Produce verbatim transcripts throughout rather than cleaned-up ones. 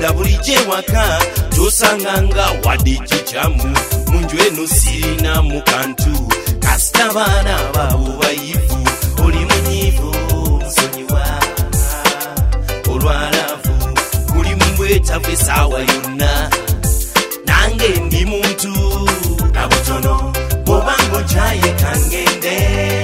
Kyondekera bulijje waka tosanganga wadde kikyamu munju eno sirina mu kantu kasita baana baabo bayivu oli munyiivu nsonyiwa olwalavu kuli mubwetavu essaawa yonna nange ndi muntu nabutono bw'obanga okyaye kangende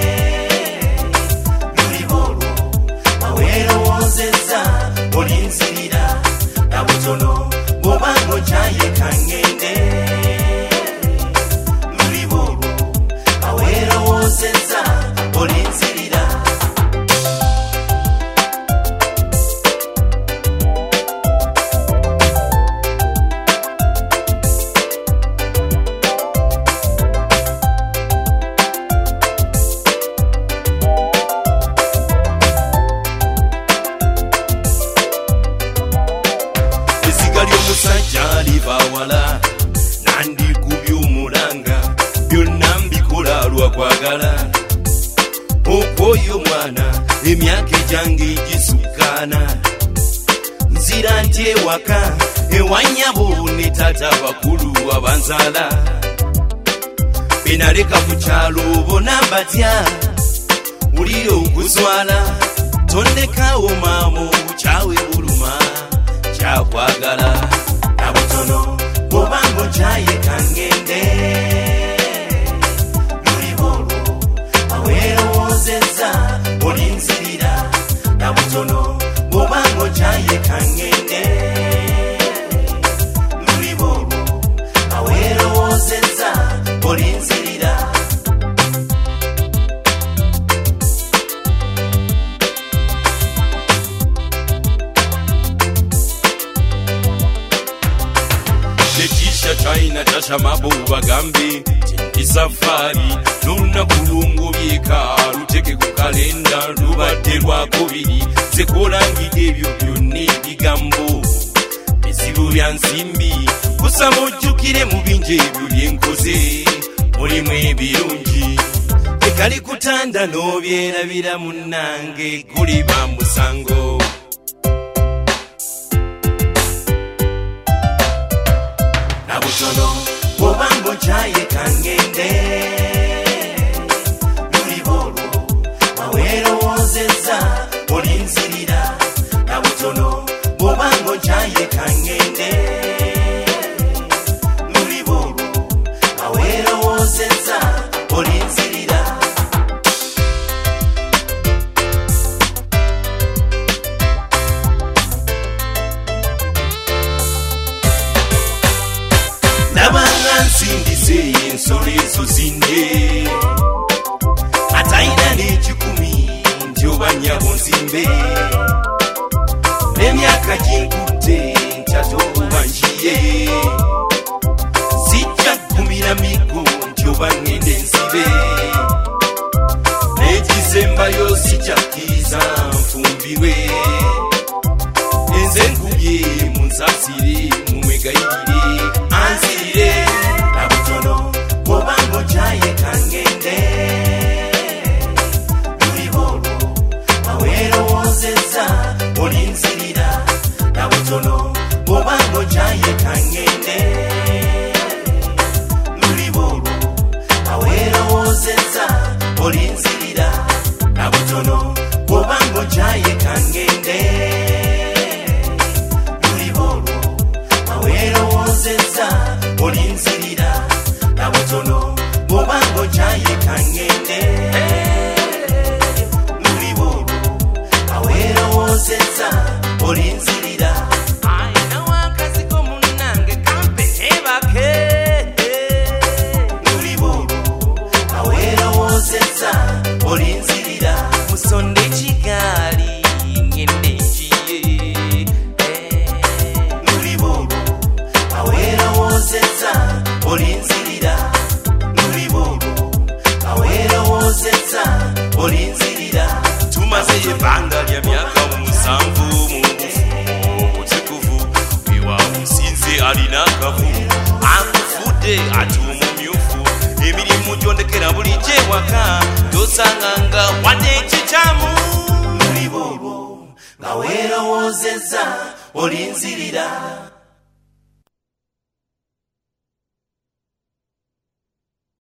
luli olwo waweerowoozezza olinzirira nabutono bw'obanga okyaye kangende luli olwo waweerowoozezza olinzirira omusajja alibawala nandi kubyomulanga byonna mbikola lwakwagala okwoyo mwana emyaka egyange egisukkaana nzira nti ewaka ewanyabo ne tata bakulu abanzala benaleka ku kyalo bona batya ulire okuzwala tondekawo maamo bukyawe buluma kyakwagala nabutono bw'obanga okyaye kangende luli olwo waweerowoozezza olinzirira nabutono bw'obanga okyaye kangende luli olwo waweerowoozezza olinzirira China tasha mabu bagambi tindi safari lunaku lungobyeka luteke ku kalenda lubadde lwakubiri zekolangidde ebyo byonna ebigambo bizibu bya nsimbi kusa mujjukire mu bingi ebyo byenkoze mulimu ebirungi tekali kutanda n'obyerabira munnange guli ba musango nabutono bw'obanga okyaye kangende luli olwo waweerowoozezza olinzirira nabutono bw'obanga okyaye kangende luli olwo waweerowoozezza olinzirira nabanga nsindise ensolo ezo zinde atayina n'ekikumi nti oba nnyabo nzimbe n'emyaka ginkutte ntyatoba njiye sijja kkumira migo nti oba ŋŋende nsibe n'ekizembayo sijjakkiriza nfumbirwe enze nkubye mu nsasire mumwegayirire anzirire nabutono bw'obanga okyaye kangende luli olwo waweerowoozezza olinzirira nabutono bw'obanga okyaye kangende luli olwo waweerowoozezza olinzirira nabutono bw'obanga okyaye kangende luli olwo waweerowoozezza olinzirira nabutono bw'obanga okyaye kangende luli olwo waweerowoozezza olinzirira ayina wakaziko munnange kampe ebake luli olwo waweerowoozezza olinzirira musonde kigaali ngende njiye luli olwo waweerowoozezza olinzirira luli olwo waweerowoozezza olinzirira tumaze ebbanga lya myaka musanvu mu bufumu obutukuvu biwa musinze alina akavu akufudde ati omumyufu emirimu gyondekera bulijjo ewaka tosanganga wadde ekikyamu luli olwo waweerowoozezza olinzirira